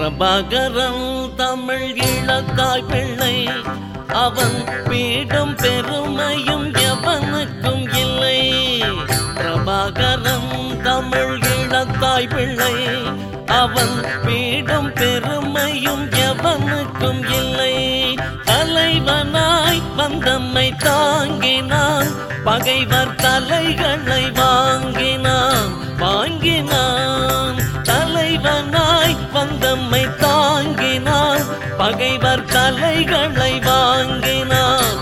பிரபாகரன் தமிழ் ஈழத்தாய் பிள்ளை, அவன் பீடும் பெருமையும் எவனுக்கும் இல்லை. பிரபாகரன் தமிழ் ஈழத்தாய் பிள்ளை, அவன் பீடும் பெருமையும் எவனுக்கும் இல்லை. தலைவனாய் வந்தம்மை தாங்கினான், பகைவர் தலைகளை வாங்கினான். தலைவனாய் வந்தம்மை தாங்கினான், பகைவர் தலைகளை வாங்கினான்.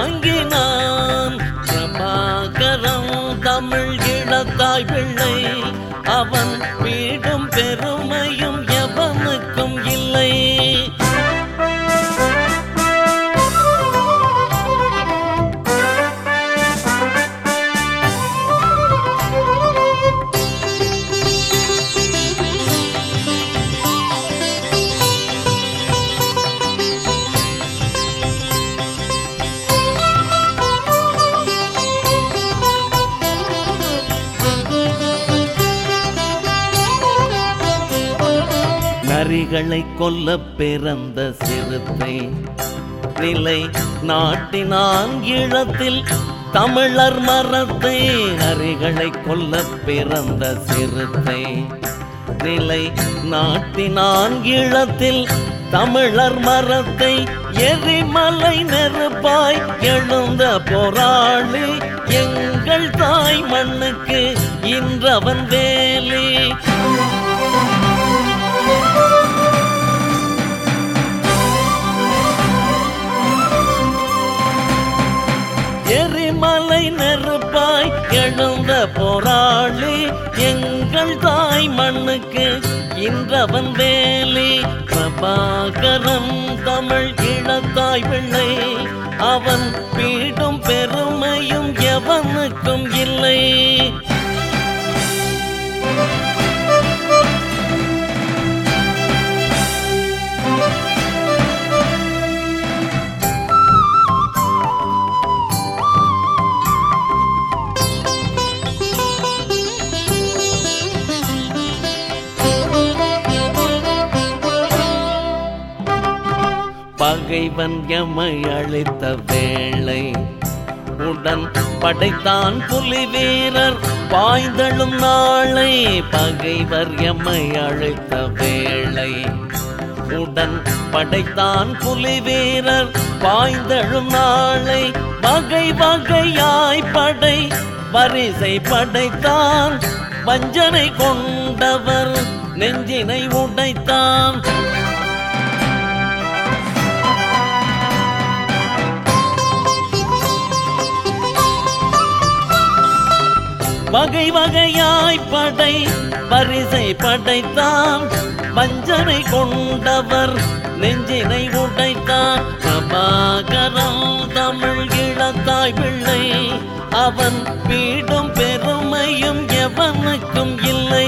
பிரபாகரன் தமிழ் ஈழத்தாய் பிள்ளை, அவன் பீடும் பெருமையும் எவனுக்கும் இல்லை. நரிகளை கொல்ல பிறந்த சிறுத்தை, நிலை நாட்டினான் ஈழத்தில் தமிழர் மரத்தை. நரிகளை கொல்ல பிறந்த சிறுத்தை, நிலை நாட்டினான் ஈழத்தில் தமிழர் மரத்தை. எரிமலை நெருப்பாய் எழுந்த போராளி, எங்கள் தாய் மண்ணுக்கு இன்றவன் வேலி. எரிமலை நெருப்பாய் எழுந்த போராளி, எங்கள் தாய் மண்ணுக்கு இன்றவன் வேலி. பிரபாகரன் தமிழ் ஈழத்தாய் பிள்ளை, அவன் பீடும் பெருமையும் எவனுக்கும் இல்லை. பகைவன் எமை அழைத்த வேளை, உடன் படைத்தான் புலி வீரர் பாய்ந்தழும் நாளை. பகைவர் எமை அழைத்த வேளை, உடன் படைத்தான் புலி வீரர் பாய்ந்தழும் நாளை. வகை வகையாய் படை வரிசை படைத்தான், வஞ்சனை கொண்டவர் நெஞ்சினை உடைத்தான். வகை வகையாய் படை வரிசை படைத்தான், வஞ்சனை கொண்டவர் நெஞ்சினை உடைத்தான். பிரபாகரன் தமிழ் ஈழத்தாய் பிள்ளை, அவன் பீடும் பெருமையும் எவனுக்கும் இல்லை.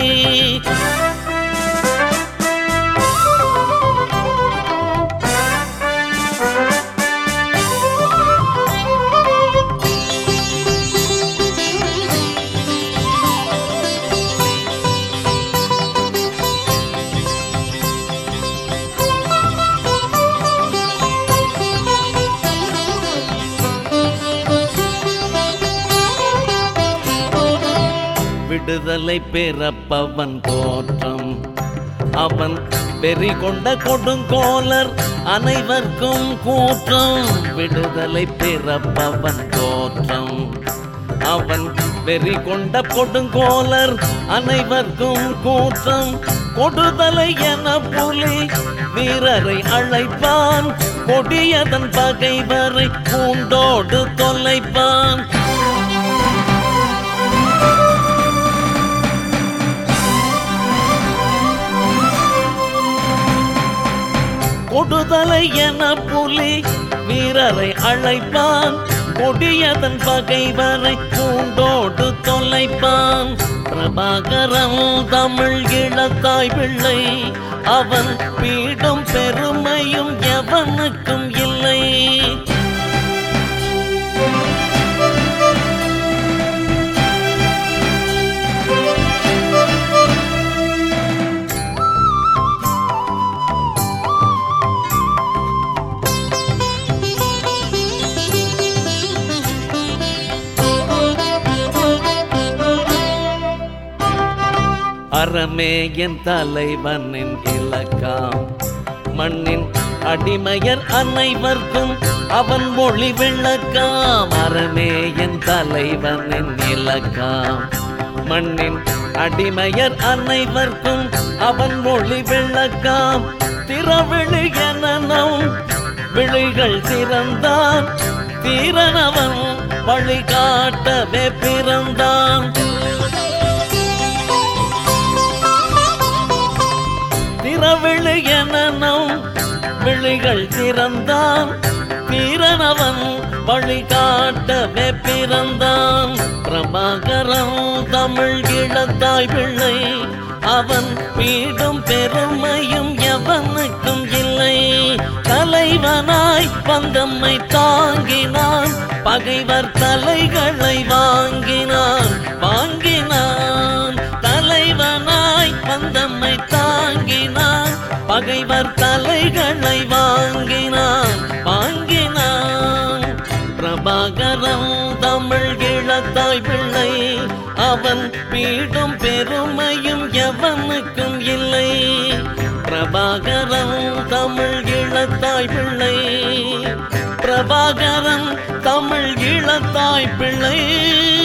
விடுதலை பிறப்பவன் தோற்றம், அவன் வெறி கொண்ட கொடுங்கோலர் அனைவர்க்கும் கூற்றம். விடுதலை பிறப்பவன் தோற்றம், அவன் வெறி கொண்ட கொடுங்கோலர் அனைவர்க்கும் கூற்றம். கொடுதலை என புலி வீரரை அழைப்பான், கொடியதன் பகைவரை பூண்டோடு தொலைப்பான். கொடுதலை என புலி வீரரை அழைப்பான், கொடியதன் பகைவரை பூண்டோடு தொலைப்பான். பிரபாகரன் தமிழ் ஈழத்தாய் பிள்ளை, அவன் பீடும் பெருமையும் எவனுக்கும் இல்லை. அறமே என் தலைவனின் இலக்காம். மண்ணின் அடிமையர் அனைவர்க்கும் அவன் மொழி விளக்காம். அறமே என் தலைவனின் இலக்காம். மண்ணின் அடிமையர் அனைவர்க்கும் அவன் மொழி விளக்காம். திறவிழி எனும் விழிகள் திறந்தான். தீரனவன் வழிகாட்டவே பிறந்தான். திறவிழி எனும் விழிகள் திறந்தான். தீரனவன் வழிகாட்டவே பிறந்தான். பிரபாகரன் தமிழ் இளத்தாய் பிள்ளை. அவன் வீடும் பெருமையும் எவனுக்கும் இல்லை. தலைவனாய் வந்தம்மை தாங்கினான். பகைவர் தலைகளை வாங்கினான். தலைவனாய் வந்தம்மை தாங்கினான். பகைவர் தலைகளை வாங்கினான். பிரபாகரன் தமிழ் இளத்தாய் பிள்ளை. அவன் வீடும் பெருமையும் எவனுக்கும் இல்லை. பிரபாகரன் தமிழ் இளத்தாய் பிள்ளை. பிரபாகரன் தமிழ் இளத்தாய் பிள்ளை.